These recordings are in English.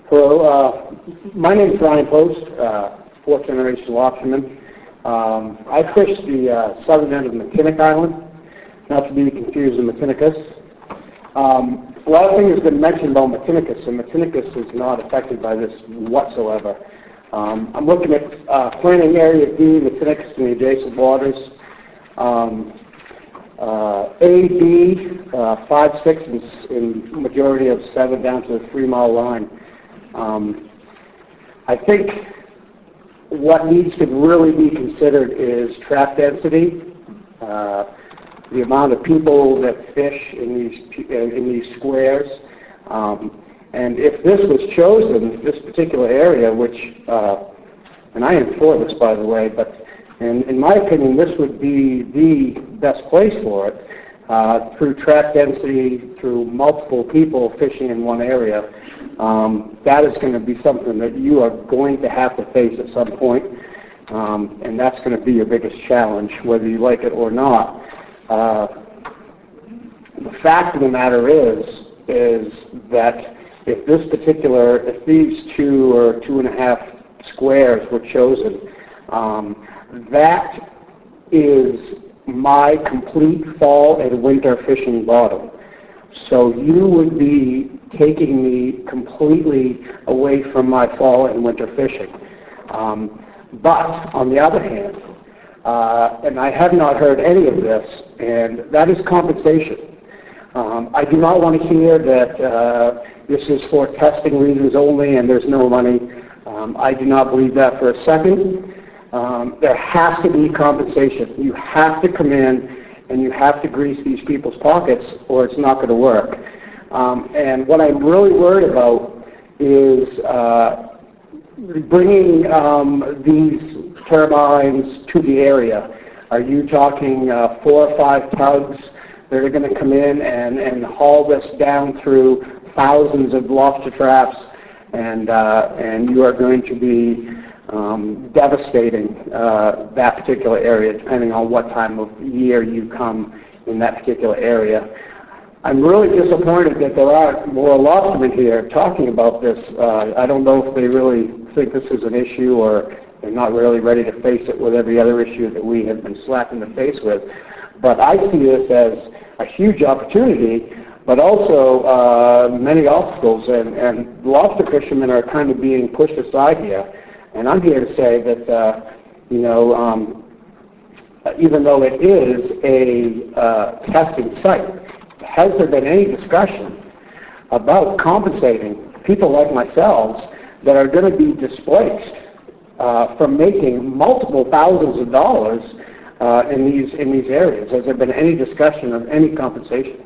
Hello, my name is Ryan Post, fourth generation lobsterman. I fish the southern end of Matinik Island, not to be confused with Matinicus. A lot of things have been mentioned about Matinicus, and Matinicus is not affected by this whatsoever. I'm looking at planning area D, Matinicus and the adjacent waters. A, B, 5, 6, and majority of 7 down to the 3-mile line. I think what needs to really be considered is trap density, the amount of people that fish in these squares, and if this was chosen, this particular area, which, and I am for this, by the way, but in my opinion, this would be the best place for it, through trap density, through multiple people fishing in one area. That is going to be something that you are going to have to face at some point, and that's going to be your biggest challenge, whether you like it or not. The fact of the matter is that if these 2 or 2.5 squares were chosen, that is my complete fall and winter fishing bottom. So you would be taking me completely away from my fall and winter fishing. But on the other hand, and I have not heard any of this, and that is compensation. I do not want to hear that this is for testing reasons only and there's no money. I do not believe that for a second. There has to be compensation. You have to come in and you have to grease these people's pockets or it's not going to work. And what I'm really worried about is bringing these turbines to the area. Are you talking 4 or 5 tugs that are going to come in and haul this down through thousands of lobster traps, and you are going to be devastating that particular area, depending on what time of year you come in that particular area. I'm really disappointed that there aren't more lobstermen here talking about this. I don't know if they really think this is an issue or they're not really ready to face it with every other issue that we have been slapped in the face with. But I see this as a huge opportunity, but also many obstacles, and lobster fishermen are kind of being pushed aside here. And I'm here to say that, even though it is a testing site, has there been any discussion about compensating people like myself that are going to be displaced from making multiple thousands of dollars in these areas? Has there been any discussion of any compensation?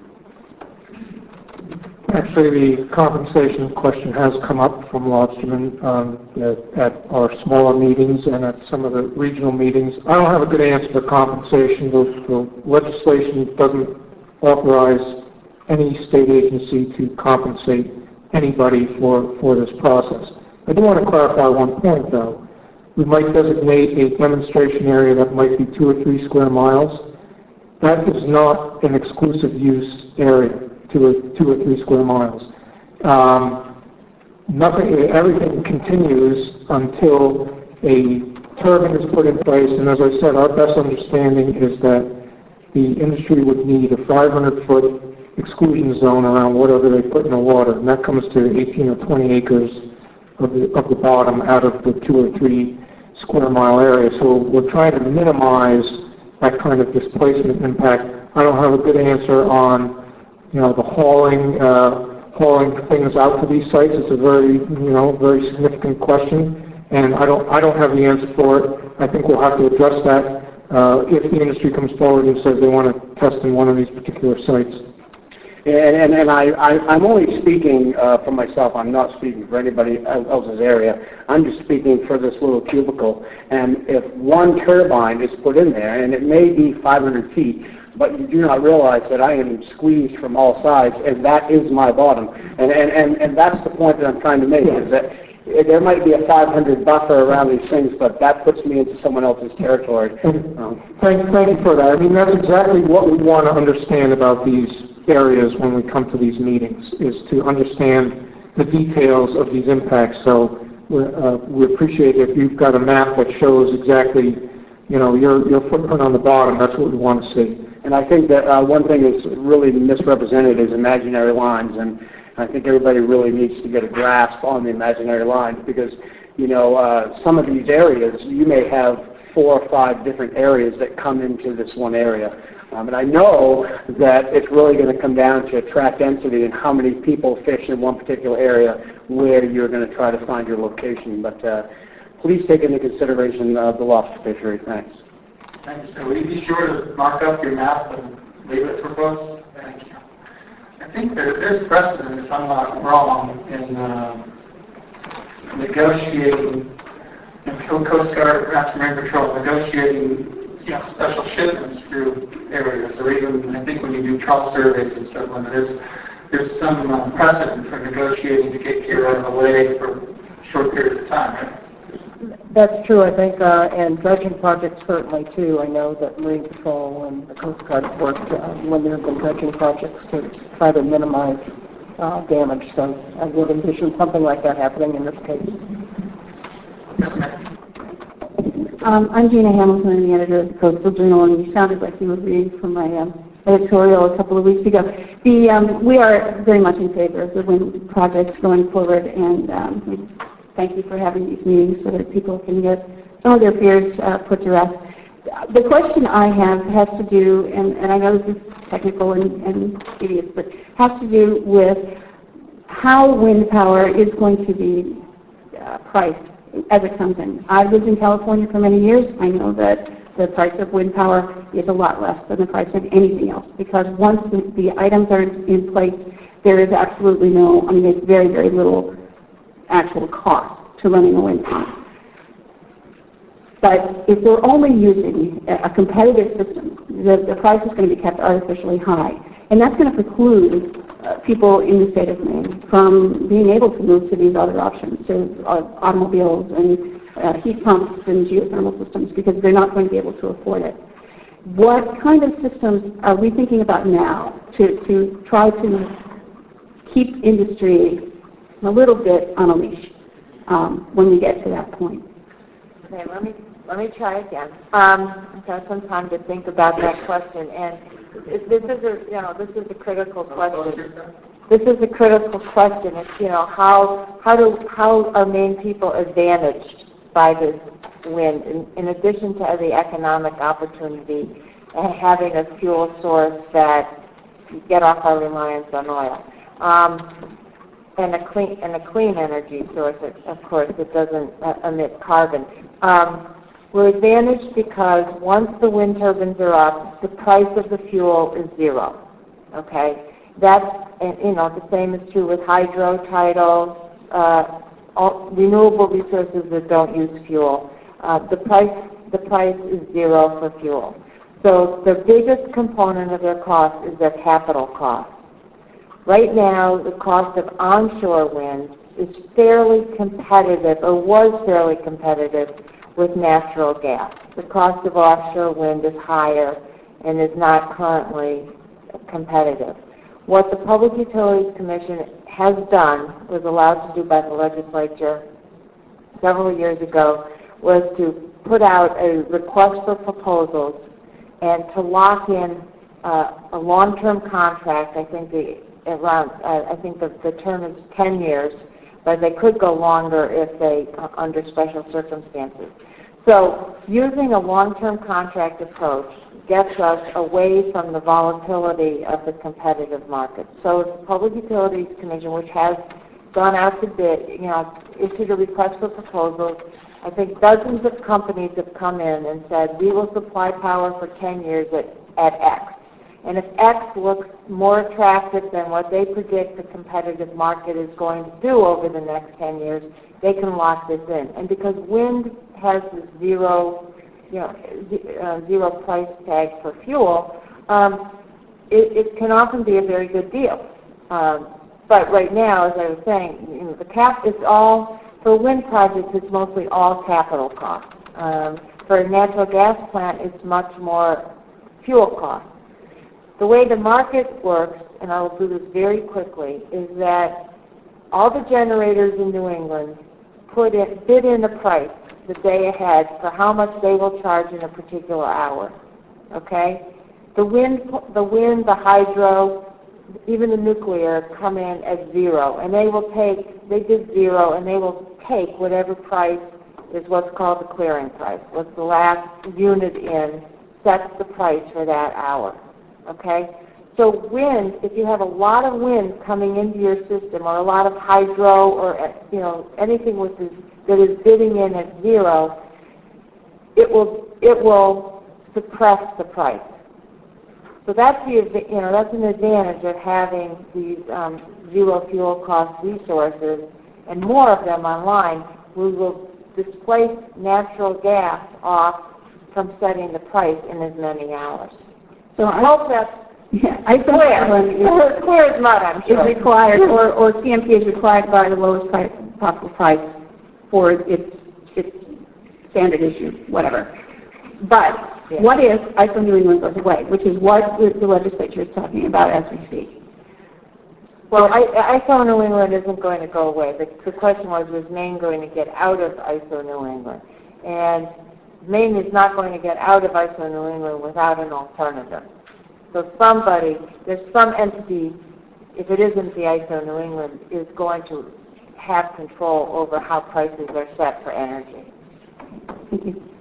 Actually, the compensation question has come up from lobstermen at our smaller meetings and at some of the regional meetings. I don't have a good answer for compensation. The legislation doesn't authorize any state agency to compensate anybody for this process. I do want to clarify one point, though. We might designate a demonstration area that might be 2 or 3 square miles. That is not an exclusive use area, 2 or 3 square miles. Everything continues until a turbine is put in place, and as I said, our best understanding is that the industry would need a 500-foot exclusion zone around whatever they put in the water, and that comes to 18 or 20 acres of the bottom out of the 2 or 3 square mile area. So we're trying to minimize that kind of displacement impact. I don't have a good answer on the hauling things out to these sites. It's a very very significant question, and I don't have the answer for it. I think we'll have to address that if the industry comes forward and says they want to test in one of these particular sites. And I'm only speaking for myself. I'm not speaking for anybody else's area. I'm just speaking for this little cubicle. And if one turbine is put in there, and it may be 500 feet, but you do not realize that I am squeezed from all sides, and that is my bottom. And that's the point that I'm trying to make, is that there might be a 500 buffer around these things, but that puts me into someone else's territory. Thank you for that. I mean, that's exactly what we want to understand about these areas when we come to these meetings, is to understand the details of these impacts. So we appreciate if you've got a map that shows exactly, your footprint on the bottom. That's what we want to see. And I think that one thing that's really misrepresented is imaginary lines, and I think everybody really needs to get a grasp on the imaginary lines because, some of these areas, you may have 4 or 5 different areas that come into this one area. And I know that it's really going to come down to track density and how many people fish in one particular area where you're going to try to find your location. But please take into consideration the lobster fishery. Thanks. Thank you, sir. Will you be sure to mark up your map and leave it for folks? Thank you. I think there's precedent, if I'm not wrong, in negotiating, Coast Guard, perhaps Marine Patrol, negotiating special shipments through areas, or even I think when you do trout surveys and stuff, when there's some precedent for negotiating to get gear out of the way for a short period of time, right? That's true, I think, and dredging projects certainly too. I know that Marine Patrol and the Coast Guard have worked when there have been dredging projects to try to minimize damage. So I would envision something like that happening in this case. I'm Gina Hamilton, I'm the editor of the Coastal Journal, and you sounded like you were reading from my editorial a couple of weeks ago. We are very much in favor of the wind projects going forward, and we thank you for having these meetings so that people can get some of their fears put to rest. The question I have has to do, and I know this is technical and tedious, but has to do with how wind power is going to be priced as it comes in. I've lived in California for many years. I know that the price of wind power is a lot less than the price of anything else because once the items are in place, there is absolutely there's very, very little actual cost to running a wind farm. But if we're only using a competitive system, the price is going to be kept artificially high. And that's going to preclude people in the state of Maine from being able to move to these other options, so automobiles and heat pumps and geothermal systems, because they're not going to be able to afford it. What kind of systems are we thinking about now to try to keep industry a little bit on a leash when we get to that point? Okay, let me try again. I've got some time to think about that question, and this is a critical question. This is a critical question. It's how are Maine people advantaged by this wind in addition to the economic opportunity and having a fuel source that get off our reliance on oil. And a clean energy source, of course, that doesn't emit carbon. We're advantaged because once the wind turbines are up, the price of the fuel is zero. Okay, that's the same is true with hydro, tidal, renewable resources that don't use fuel. The price is zero for fuel. So the biggest component of their cost is their capital cost. Right now, the cost of onshore wind is fairly competitive, or was fairly competitive, with natural gas. The cost of offshore wind is higher and is not currently competitive. What the Public Utilities Commission has done, was allowed to do by the legislature several years ago, was to put out a request for proposals and to lock in a long-term contract. I think the term is 10 years, but they could go longer if they under special circumstances. So using a long-term contract approach gets us away from the volatility of the competitive market. So the Public Utilities Commission, which has gone out to bid, issued a request for proposals. I think dozens of companies have come in and said, we will supply power for 10 years at X. And if X looks more attractive than what they predict the competitive market is going to do over the next 10 years, they can lock this in. And because wind has this zero price tag for fuel, it can often be a very good deal. But right now, as I was saying, the cap is all, for wind projects, it's mostly all capital costs. For a natural gas plant, it's much more fuel costs. The way the market works, and I will do this very quickly, is that all the generators in New England bid in the price the day ahead for how much they will charge in a particular hour. Okay? The wind, the hydro, even the nuclear come in at zero, and they did zero, and they will take whatever price is what's called the clearing price. What's the last unit in sets the price for that hour. Okay? So wind, if you have a lot of wind coming into your system, or a lot of hydro, or anything that is bidding in at zero, it will suppress the price. So that's an advantage of having these zero fuel cost resources, and more of them online. We will displace natural gas off from setting the price in as many hours. So I hope that's clear. Clear as mud, I'm sure. Is required, or CMP is required by the lowest possible price for its standard issue, whatever. But what if ISO New England goes away, which is what the legislature is talking about as we speak? Well, ISO New England isn't going to go away. The question was Maine going to get out of ISO New England? And Maine is not going to get out of ISO New England without an alternative. So there's some entity, if it isn't the ISO New England, is going to have control over how prices are set for energy. Thank you.